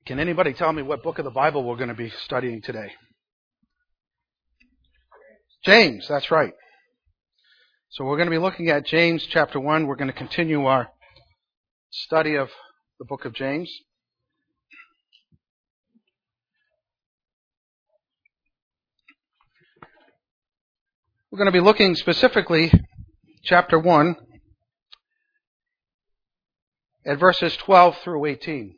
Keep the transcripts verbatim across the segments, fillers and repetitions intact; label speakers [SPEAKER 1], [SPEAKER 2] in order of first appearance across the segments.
[SPEAKER 1] Can anybody tell me what book of the Bible we're going to be studying today? James, that's right. So we're going to be looking at James chapter one. We're going to continue our study of the book of James. We're going to be looking specifically, chapter one, at verses twelve through eighteen.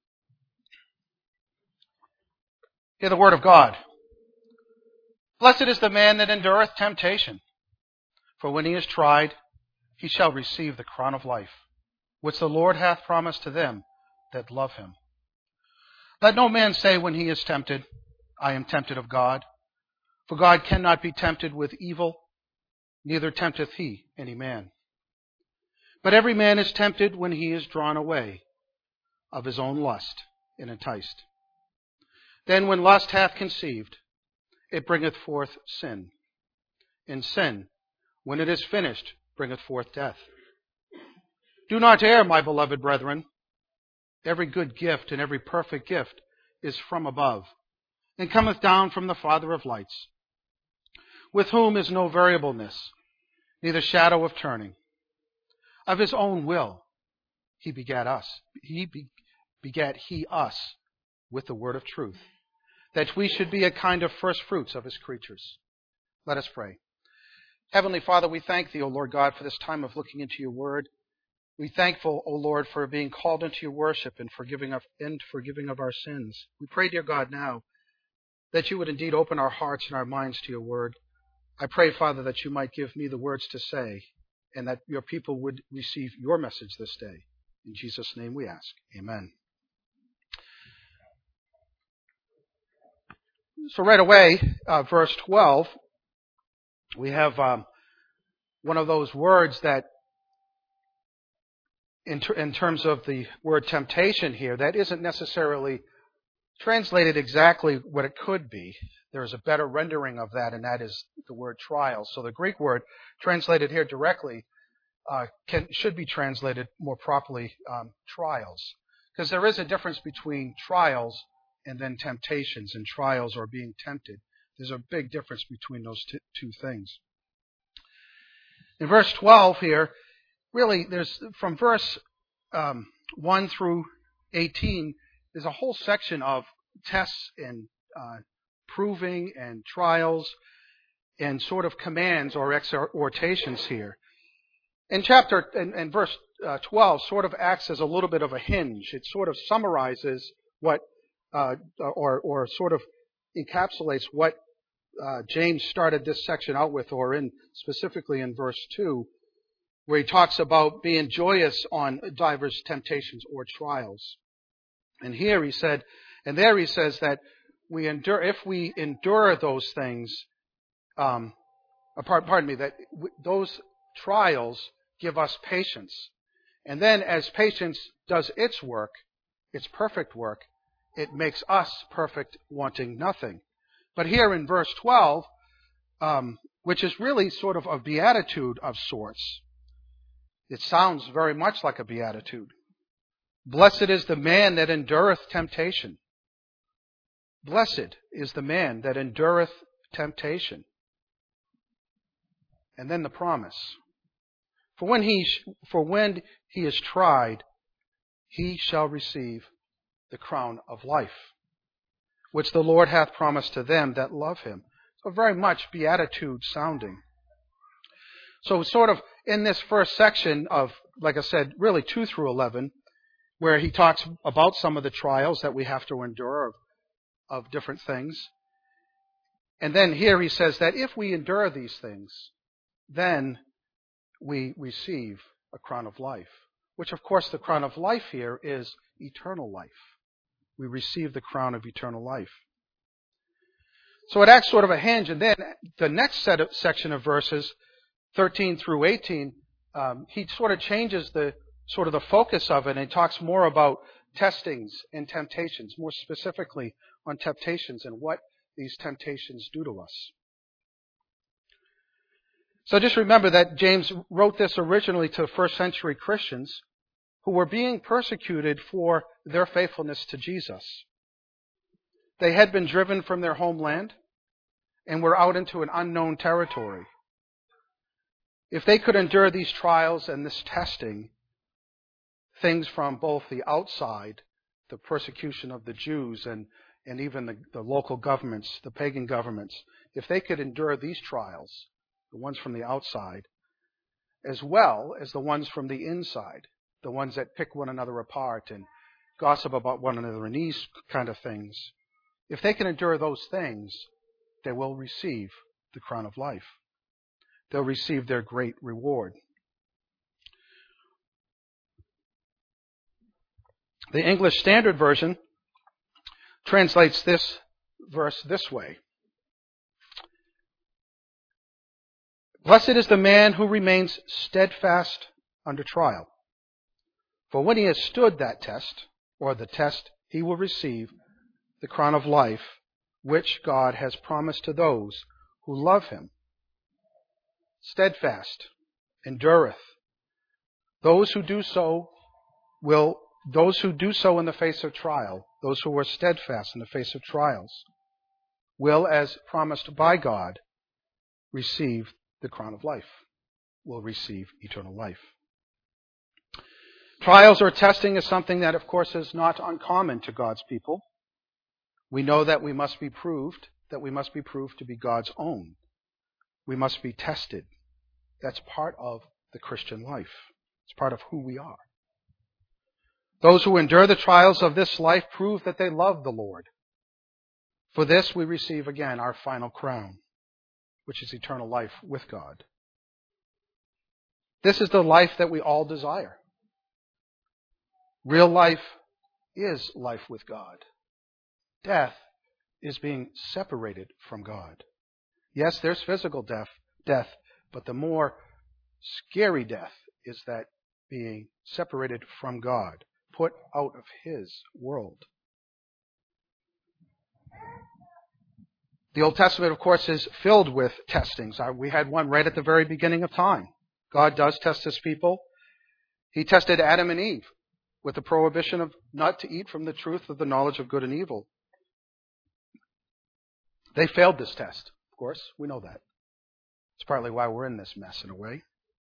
[SPEAKER 1] Hear the word of God. Blessed is the man that endureth temptation, for when he is tried, he shall receive the crown of life, which the Lord hath promised to them that love him. Let no man say when he is tempted, I am tempted of God. For God cannot be tempted with evil, neither tempteth he any man. But every man is tempted when he is drawn away of his own lust and enticed. Then when lust hath conceived, it bringeth forth sin. And sin, when it is finished, bringeth forth death. Do not err, my beloved brethren. Every good gift and every perfect gift is from above, and cometh down from the Father of lights, with whom is no variableness, neither shadow of turning. Of his own will he begat us. He be, begat he us with the word of truth, that we should be a kind of first fruits of his creatures. Let us pray. Heavenly Father, we thank thee, O Lord God, for this time of looking into your word. We thankful, O Lord, for being called into your worship and forgiving of, and forgiving of our sins. We pray, dear God, now that you would indeed open our hearts and our minds to your word. I pray, Father, that you might give me the words to say and that your people would receive your message this day. In Jesus' name we ask. Amen. So right away, uh, verse twelve, we have um, one of those words that, in, ter- in terms of the word temptation here, that isn't necessarily translated exactly what it could be. There is a better rendering of that, and that is the word trial. So the Greek word translated here directly uh, can, should be translated more properly um, trials, because there is a difference between trials and then temptations, and trials or being tempted. There's a big difference between those t- two things. In verse twelve here, really, there's from verse um, one through eighteen, there's a whole section of tests and uh, proving and trials and sort of commands or exhortations here. In chapter and, and verse uh, twelve sort of acts as a little bit of a hinge. It sort of summarizes what uh, or or sort of encapsulates what uh, James started this section out with, or in specifically in verse two, where he talks about being joyous on divers temptations or trials. And here he said, and there he says that we endure, if we endure those things, um, pardon me, that w- those trials give us patience. And then as patience does its work, its perfect work, it makes us perfect, wanting nothing. But here in verse twelve, um, which is really sort of a beatitude of sorts, it sounds very much like a beatitude. Blessed is the man that endureth temptation. Blessed is the man that endureth temptation. And then the promise. For when he, for when he is tried, he shall receive the crown of life, which the Lord hath promised to them that love him. So very much beatitude sounding. So sort of in this first section of, like I said, really two through eleven, where he talks about some of the trials that we have to endure of, of different things. And then here he says that if we endure these things, then we receive a crown of life. Which, of course, the crown of life here is eternal life. We receive the crown of eternal life. So it acts sort of a hinge. And then the next set of, section of verses, thirteen through eighteen, um, he sort of changes the sort of the focus of it, and he talks more about testings and temptations, more specifically on temptations and what these temptations do to us. So just remember that James wrote this originally to first century Christians who were being persecuted for their faithfulness to Jesus. They had been driven from their homeland and were out into an unknown territory. If they could endure these trials and this testing, things from both the outside, the persecution of the Jews and, and even the, the local governments, the pagan governments, if they could endure these trials, the ones from the outside, as well as the ones from the inside, the ones that pick one another apart and gossip about one another and these kind of things, if they can endure those things, they will receive the crown of life. They'll receive their great reward. The English Standard Version translates this verse this way. Blessed is the man who remains steadfast under trial. For when he has stood that test, or the test, he will receive the crown of life, which God has promised to those who love him. Steadfast, endureth. Those who do so will, those who do so in the face of trial, those who are steadfast in the face of trials, will, as promised by God, receive the crown of life, will receive eternal life. Trials or testing is something that, of course, is not uncommon to God's people. We know that we must be proved, that we must be proved to be God's own. We must be tested. That's part of the Christian life. It's part of who we are. Those who endure the trials of this life prove that they love the Lord. For this we receive again our final crown, which is eternal life with God. This is the life that we all desire. Real life is life with God. Death is being separated from God. Yes, there's physical death, death, but the more scary death is that being separated from God, put out of His world. The Old Testament, of course, is filled with testings. We had one right at the very beginning of time. God does test His people. He tested Adam and Eve with the prohibition of not to eat from the truth of the knowledge of good and evil. They failed this test, of course. We know that. It's partly why we're in this mess, in a way.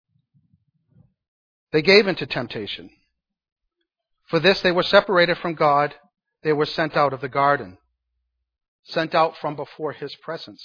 [SPEAKER 1] They gave into temptation. For this they were separated from God. They were sent out of the garden, sent out from before His presence.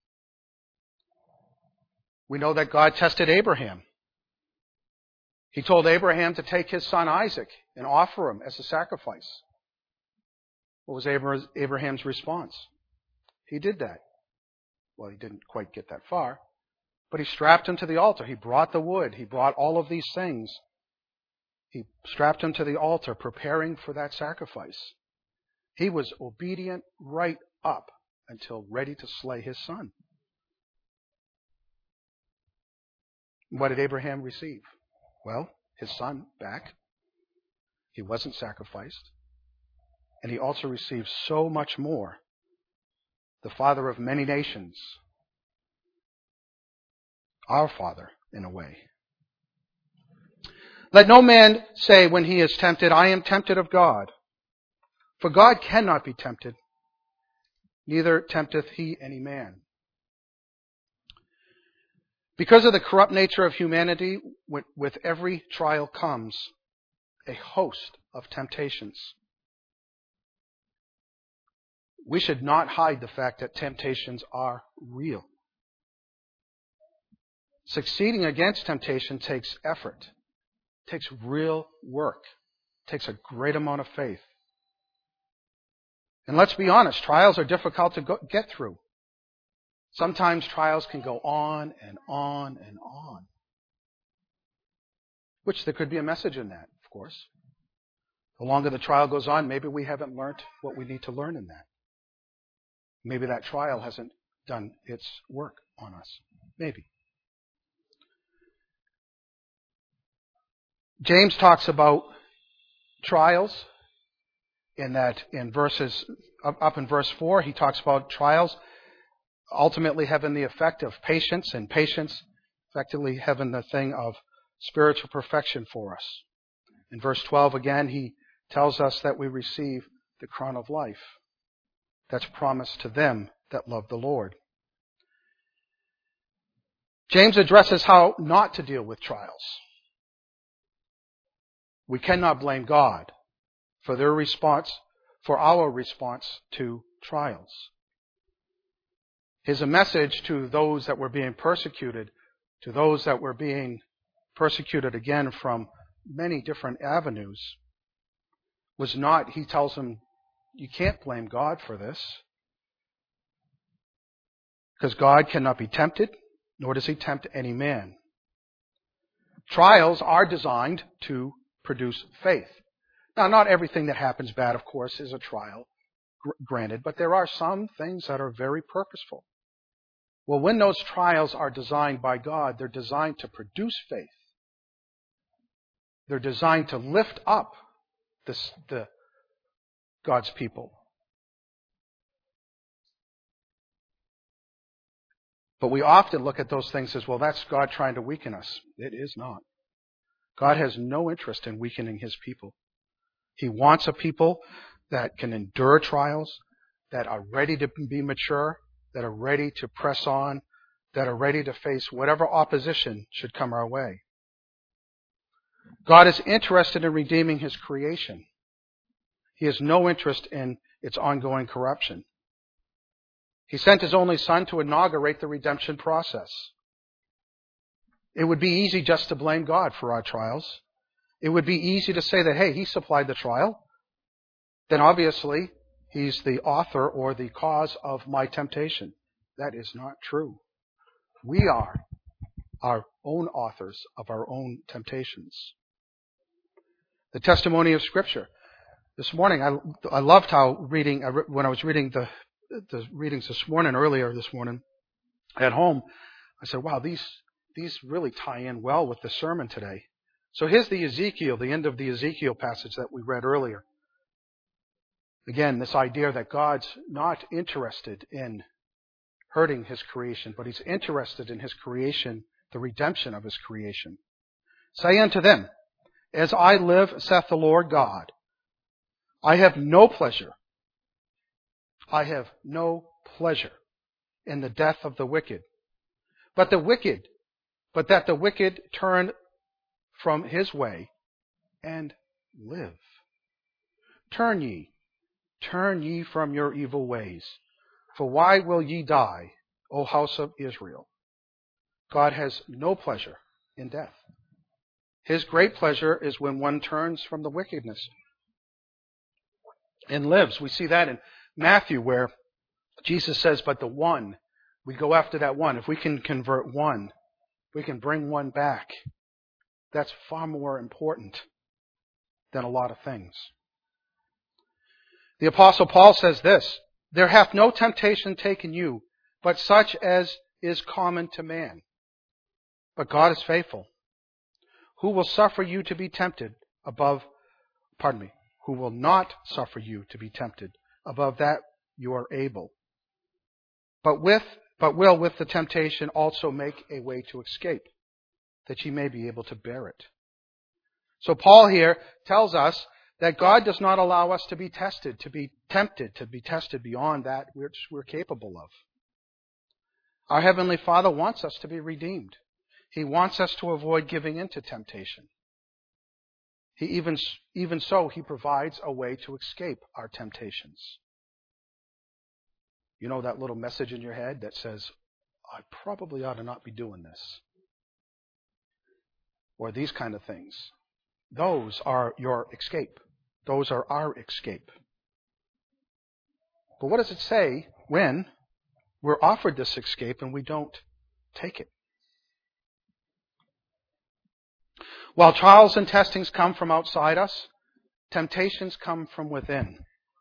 [SPEAKER 1] We know that God tested Abraham. He told Abraham to take his son Isaac and offer him as a sacrifice. What was Abraham's response? He did that. Well, he didn't quite get that far, but he strapped him to the altar. He brought the wood. He brought all of these things. He strapped him to the altar, preparing for that sacrifice. He was obedient right up until ready to slay his son. What did Abraham receive? Well, his son back. He wasn't sacrificed. And he also received so much more. The father of many nations. Our Father, in a way. Let no man say when he is tempted, I am tempted of God. For God cannot be tempted, neither tempteth He any man. Because of the corrupt nature of humanity, with every trial comes a host of temptations. We should not hide the fact that temptations are real. Succeeding against temptation takes effort, takes real work, takes a great amount of faith. And let's be honest, trials are difficult to go, get through. Sometimes trials can go on and on and on. Which there could be a message in that, of course. The longer the trial goes on, maybe we haven't learned what we need to learn in that. Maybe that trial hasn't done its work on us. Maybe. James talks about trials in that in verses, up in verse four, he talks about trials ultimately having the effect of patience, and patience effectively having the thing of spiritual perfection for us. In verse twelve again, he tells us that we receive the crown of life that's promised to them that love the Lord. James addresses how not to deal with trials. We cannot blame God for their response, for our response to trials. His message to those that were being persecuted, to those that were being persecuted again from many different avenues, was not, he tells them, you can't blame God for this. Because God cannot be tempted, nor does he tempt any man. Trials are designed to produce faith. Now, not everything that happens bad, of course, is a trial, gr- granted, but there are some things that are very purposeful. Well, when those trials are designed by God, they're designed to produce faith. They're designed to lift up this, the God's people. But we often look at those things as, well, that's God trying to weaken us. It is not. God has no interest in weakening his people. He wants a people that can endure trials, that are ready to be mature, that are ready to press on, that are ready to face whatever opposition should come our way. God is interested in redeeming his creation. He has no interest in its ongoing corruption. He sent his only Son to inaugurate the redemption process. It would be easy just to blame God for our trials. It would be easy to say that, hey, he supplied the trial. Then obviously, he's the author or the cause of my temptation. That is not true. We are our own authors of our own temptations. The testimony of Scripture. This morning, I, I loved how reading, when I was reading the, the readings this morning, earlier this morning, at home, I said, wow, these, these really tie in well with the sermon today. So here's the Ezekiel, the end of the Ezekiel passage that we read earlier. Again, this idea that God's not interested in hurting his creation, but he's interested in his creation, the redemption of his creation. Say unto them, as I live, saith the Lord God, I have no pleasure, I have no pleasure in the death of the wicked, but the wicked, but that the wicked turn from his way and live. Turn ye, turn ye from your evil ways. For why will ye die, O house of Israel? God has no pleasure in death. His great pleasure is when one turns from the wickedness and lives. We see that in Matthew where Jesus says, but the one, we go after that one. If we can convert one, we can bring one back. That's far more important than a lot of things. The Apostle Paul says this, there hath no temptation taken you, but such as is common to man. But God is faithful, who will suffer you to be tempted above, pardon me, who will not suffer you to be tempted above that you are able. But with, but will with the temptation also make a way to escape, that ye may be able to bear it. So Paul here tells us that God does not allow us to be tested, to be tempted, to be tested beyond that which we're capable of. Our Heavenly Father wants us to be redeemed. He wants us to avoid giving in to temptation. He even, even so, He provides a way to escape our temptations. You know that little message in your head that says, I probably ought to not be doing this. Or these kind of things. Those are your escape. Those are our escape. But what does it say when we're offered this escape and we don't take it? While trials and testings come from outside us, temptations come from within.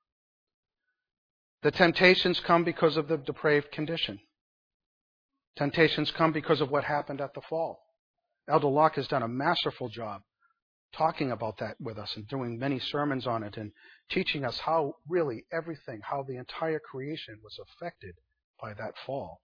[SPEAKER 1] The temptations come because of the depraved condition. Temptations come because of what happened at the fall. Elder Locke has done a masterful job talking about that with us and doing many sermons on it and teaching us how really everything, how the entire creation was affected by that fall.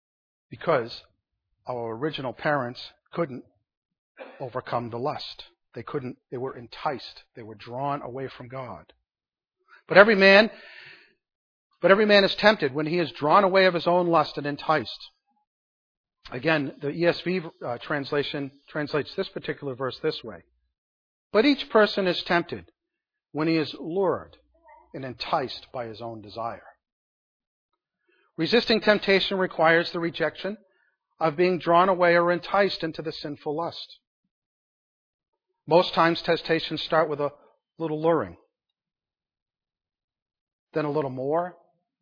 [SPEAKER 1] Because our original parents couldn't overcome the lust. They couldn't, they were enticed. They were drawn away from God. But every man, but every man is tempted when he is drawn away of his own lust and enticed. Again, the E S V uh, translation translates this particular verse this way. But each person is tempted when he is lured and enticed by his own desire. Resisting temptation requires the rejection of being drawn away or enticed into the sinful lust. Most times temptations start with a little luring, then a little more,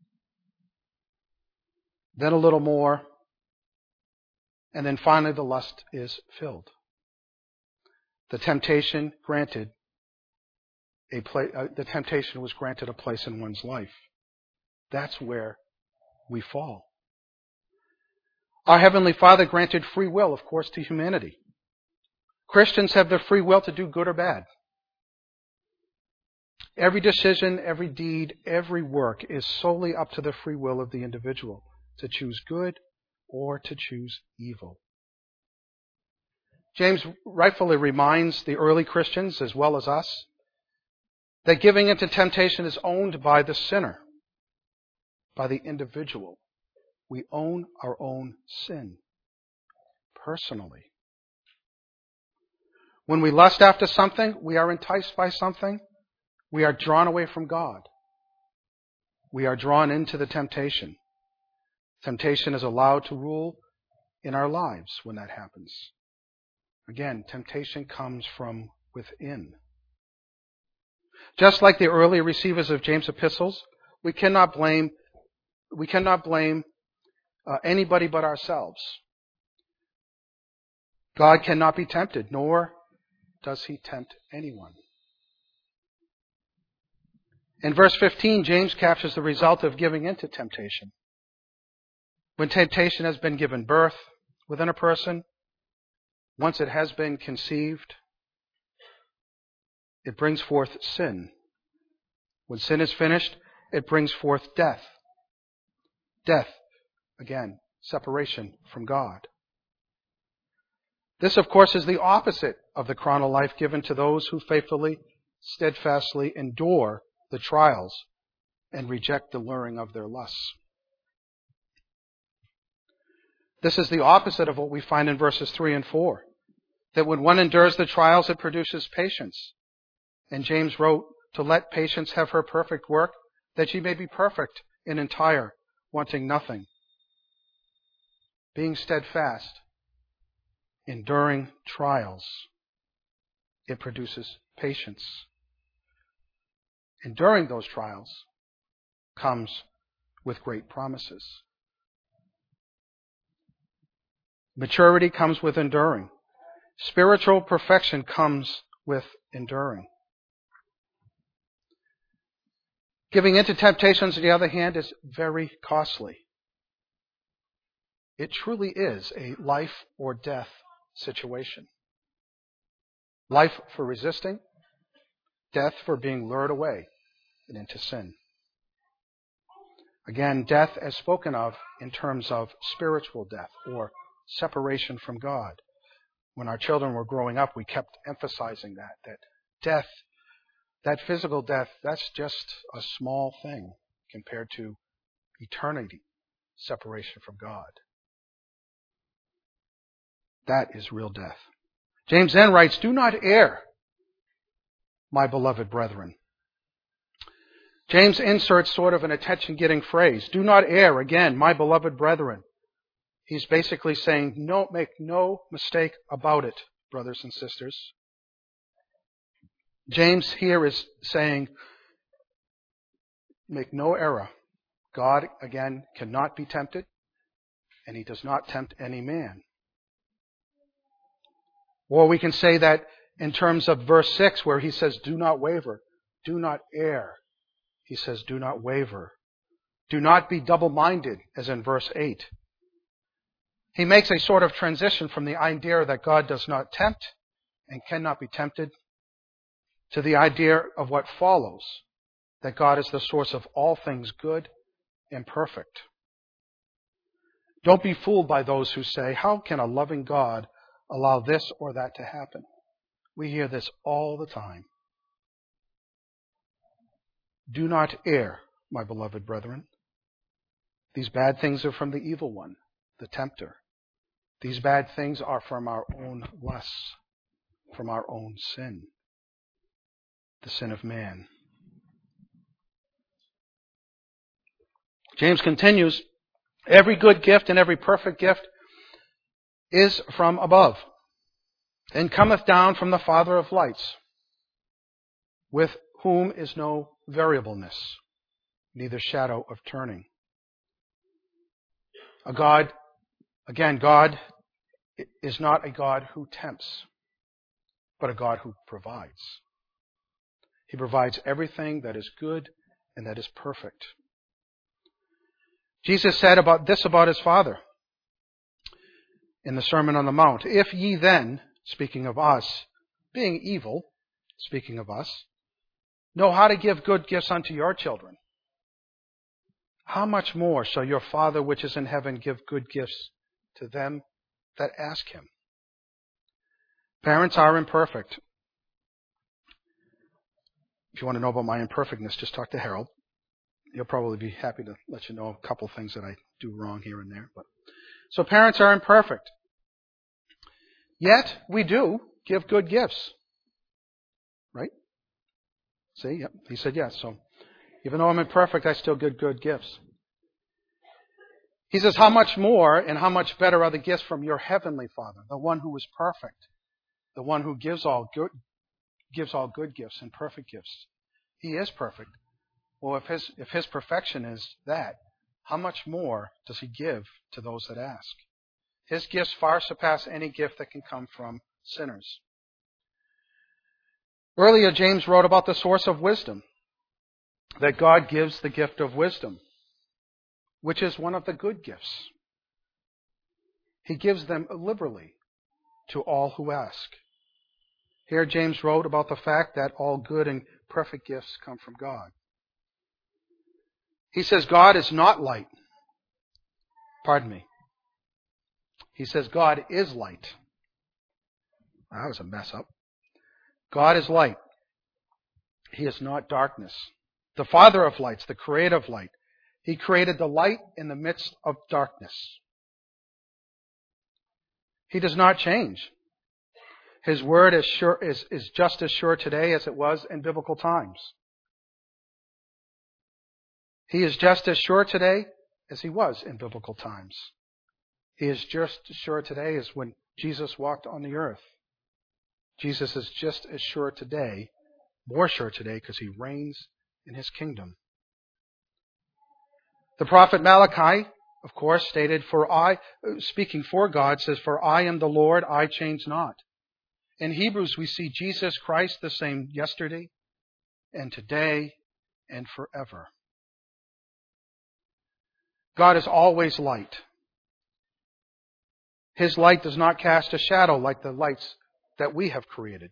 [SPEAKER 1] then a little more, and then finally the lust is filled. The temptation granted a pla- uh, the temptation was granted a place in one's life. That's where we fall. Our Heavenly Father granted free will, of course, to humanity. Christians have the free will to do good or bad. Every decision, every deed, every work is solely up to the free will of the individual to choose good or to choose evil. James rightfully reminds the early Christians, as well as us, that giving into temptation is owned by the sinner, by the individual. We own our own sin personally. When we lust after something, we are enticed by something, we are drawn away from God. We are drawn into the temptation. Temptation is allowed to rule in our lives when that happens. Again, temptation comes from within. Just like the early receivers of James' epistles, we cannot blame we cannot blame uh, anybody but ourselves. God cannot be tempted, nor does he tempt anyone. In verse fifteen, James captures the result of giving into temptation. When temptation has been given birth within a person, once it has been conceived, it brings forth sin. When sin is finished, it brings forth death. Death, again, separation from God. This, of course, is the opposite of the crown of life given to those who faithfully, steadfastly endure the trials and reject the luring of their lusts. This is the opposite of what we find in verses three and four, that when one endures the trials, it produces patience. And James wrote, to let patience have her perfect work, that she may be perfect and entire, wanting nothing. Being steadfast, enduring trials, it produces patience. Enduring those trials comes with great promises. Maturity comes with enduring. Spiritual perfection comes with enduring. Giving into temptations, on the other hand, is very costly. It truly is a life or death situation. Life for resisting, death for being lured away and into sin. Again, death as spoken of in terms of spiritual death or separation from God. When our children were growing up, we kept emphasizing that, that death, that physical death, that's just a small thing compared to eternity, separation from God. That is real death. James then writes, do not err, my beloved brethren. James inserts sort of an attention-getting phrase. Do not err, again, my beloved brethren. He's basically saying, no, make no mistake about it, brothers and sisters. James here is saying, make no error. God, again, cannot be tempted, and he does not tempt any man. Or we can say that in terms of verse six, where he says, do not waver, do not err. He says, do not waver. Do not be double-minded, as in verse eight. He makes a sort of transition from the idea that God does not tempt and cannot be tempted to the idea of what follows, that God is the source of all things good and perfect. Don't be fooled by those who say, how can a loving God allow this or that to happen? We hear this all the time. Do not err, my beloved brethren. These bad things are from the evil one, the tempter. These bad things are from our own lusts, from our own sin, the sin of man. James continues, every good gift and every perfect gift is from above, and cometh down from the Father of lights, with whom is no variableness, neither shadow of turning. A God, again, God is not a God who tempts, but a God who provides. He provides everything that is good and that is perfect. Jesus said about this about his Father in the Sermon on the Mount. If ye then, speaking of us, being evil, speaking of us, know how to give good gifts unto your children, how much more shall your Father which is in heaven give good gifts to them that ask him? Parents are imperfect. If you want to know about my imperfectness, just talk to Harold. He'll probably be happy to let you know a couple things that I do wrong here and there. But so parents are imperfect. Yet we do give good gifts. Right? See? Yep. He said yes. So even though I'm imperfect, I still give good gifts. He says, how much more and how much better are the gifts from your heavenly Father, the one who is perfect, the one who gives all good, gives all good gifts and perfect gifts. He is perfect. Well, if his, if his perfection is that, how much more does he give to those that ask? His gifts far surpass any gift that can come from sinners. Earlier, James wrote about the source of wisdom, that God gives the gift of wisdom, which is one of the good gifts. He gives them liberally to all who ask. Here, James wrote about the fact that all good and perfect gifts come from God. He says God is not light. Pardon me. He says God is light. That was a mess up. God is light. He is not darkness. The Father of lights, the creator of light. He created the light in the midst of darkness. He does not change. His word is sure is, is just as sure today as it was in biblical times. He is just as sure today as he was in biblical times. He is just as sure today as when Jesus walked on the earth. Jesus is just as sure today, more sure today, because he reigns in his kingdom. The prophet Malachi, of course, stated, "For I," speaking for God, says, "For I am the Lord, I change not." In Hebrews, we see Jesus Christ the same yesterday and today and forever. God is always light. His light does not cast a shadow like the lights that we have created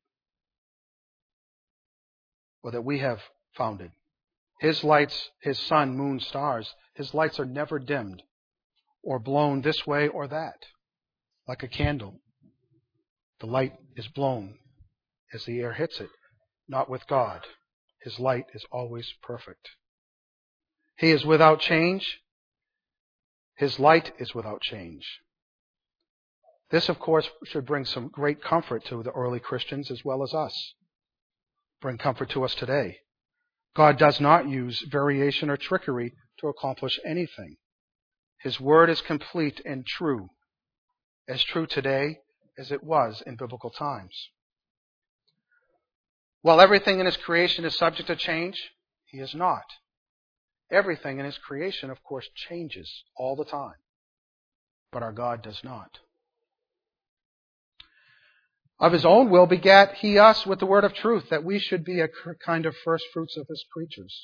[SPEAKER 1] or that we have founded. His lights, his sun, moon, stars, his lights are never dimmed or blown this way or that, like a candle. The light is blown as the air hits it, not with God. His light is always perfect. He is without change. His light is without change. This, of course, should bring some great comfort to the early Christians as well as us. Bring comfort to us today. God does not use variation or trickery to accomplish anything. His word is complete and true, as true today as it was in biblical times. While everything in his creation is subject to change, he is not. Everything in his creation, of course, changes all the time. But our God does not. Of his own will begat he us with the word of truth, that we should be a kind of first fruits of his creatures.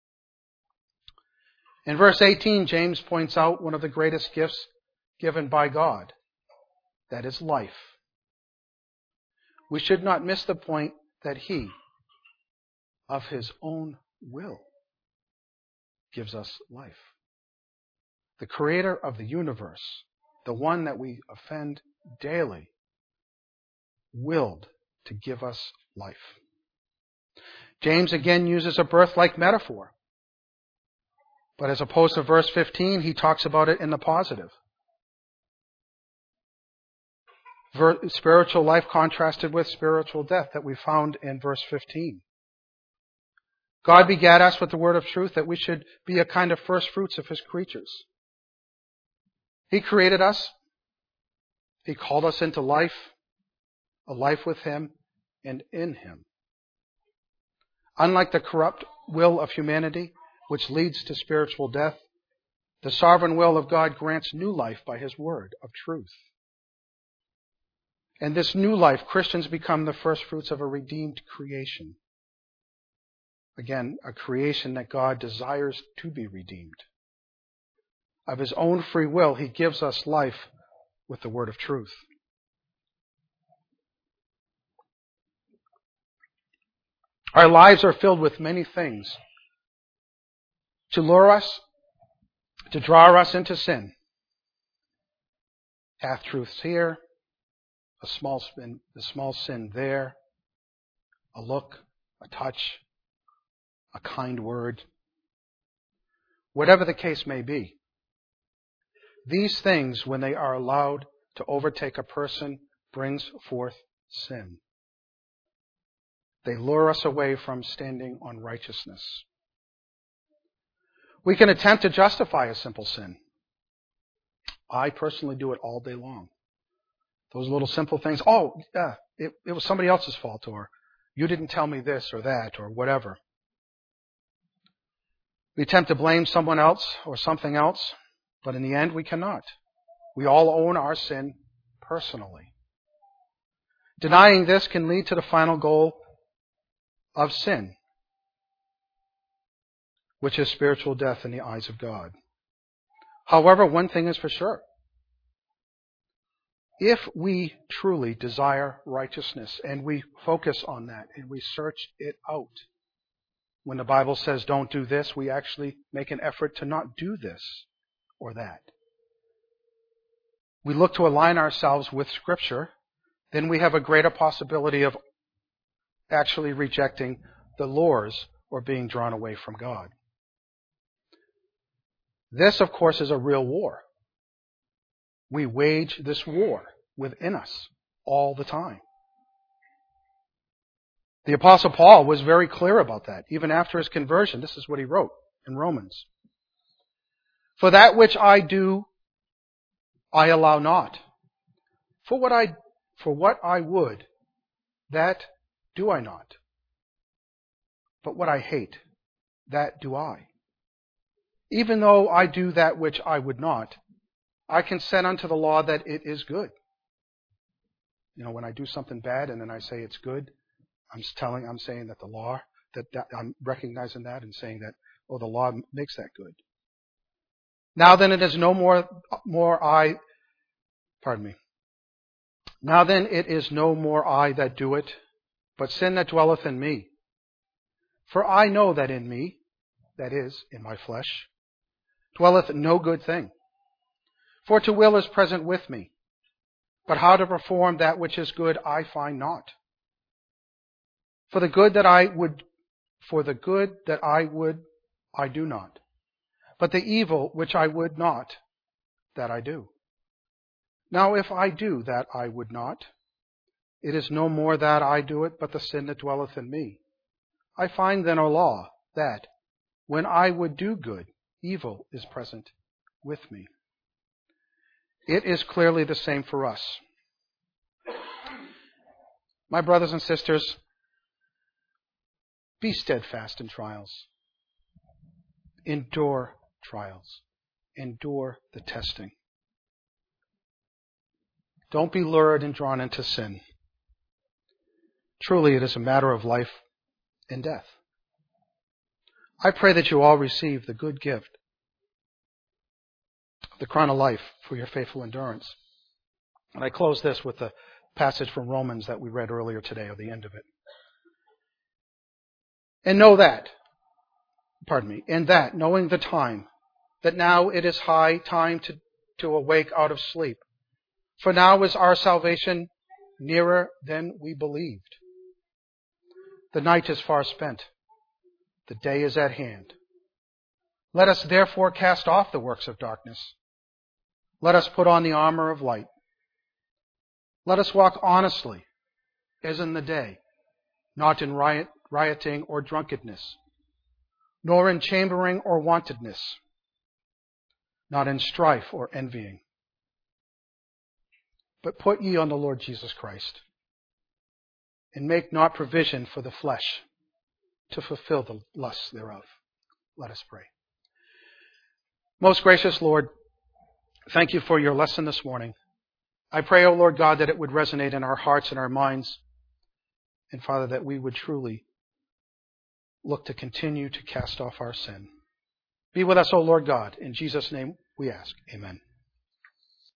[SPEAKER 1] In verse eighteen, James points out one of the greatest gifts given by God. That is life. We should not miss the point that he, of his own will, gives us life. The creator of the universe, the one that we offend daily, willed to give us life. James again uses a birth-like metaphor. But as opposed to verse fifteen, he talks about it in the positive. Ver- spiritual life contrasted with spiritual death that we found in verse fifteen. God begat us with the word of truth that we should be a kind of first fruits of His creatures. He created us. He called us into life, a life with Him and in Him. Unlike the corrupt will of humanity, which leads to spiritual death, the sovereign will of God grants new life by His word of truth. And this new life, Christians become the first fruits of a redeemed creation. Again, a creation that God desires to be redeemed. Of His own free will, He gives us life with the word of truth. Our lives are filled with many things to lure us, to draw us into sin. Half-truths here, a small sin, a small sin there, a look, a touch, a kind word. Whatever the case may be, these things, when they are allowed to overtake a person, brings forth sin. They lure us away from standing on righteousness. We can attempt to justify a simple sin. I personally do it all day long. Those little simple things. Oh, yeah, it, it was somebody else's fault, or you didn't tell me this or that, or whatever. We attempt to blame someone else or something else, but in the end we cannot. We all own our sin personally. Denying this can lead to the final goal of sin, which is spiritual death in the eyes of God. However, one thing is for sure. If we truly desire righteousness and we focus on that and we search it out, when the Bible says don't do this, we actually make an effort to not do this or that. We look to align ourselves with Scripture, then we have a greater possibility of actually rejecting the lures or being drawn away from God. This, of course, is a real war. We wage this war within us all the time. The Apostle Paul was very clear about that. Even after his conversion, this is what he wrote in Romans. For that which I do, I allow not. For what I, for what I would, that do I not. But what I hate, that do I. Even though I do that which I would not, I consent unto the law that it is good. You know, when I do something bad and then I say it's good, I'm telling, I'm saying that the law, that, that I'm recognizing that and saying that, oh, the law makes that good. Now then it is no more, more I, pardon me. Now then it is no more I that do it, but sin that dwelleth in me. For I know that in me, that is, in my flesh, dwelleth no good thing. For to will is present with me, but how to perform that which is good I find not. For the good that I would, for the good that I would, I do not. But the evil which I would not, that I do. Now if I do that I would not, it is no more that I do it, but the sin that dwelleth in me. I find then a law, that when I would do good, evil is present with me. It is clearly the same for us. My brothers and sisters, be steadfast in trials. Endure trials. Endure the testing. Don't be lured and drawn into sin. Truly, it is a matter of life and death. I pray that you all receive the good gift, the crown of life for your faithful endurance. And I close this with the passage from Romans that we read earlier today, or the end of it. And know that, pardon me, and that, knowing the time, that now it is high time to, to awake out of sleep. For now is our salvation nearer than we believed. The night is far spent. The day is at hand. Let us therefore cast off the works of darkness. Let us put on the armor of light. Let us walk honestly, as in the day, not in riot, rioting or drunkenness, nor in chambering or wantonness, not in strife or envying. But put ye on the Lord Jesus Christ, and make not provision for the flesh to fulfill the lusts thereof. Let us pray. Most gracious Lord, thank you for your lesson this morning. I pray, O Lord God, that it would resonate in our hearts and our minds, and Father, that we would truly look to continue to cast off our sin. Be with us, O Lord God. In Jesus' name we ask. Amen.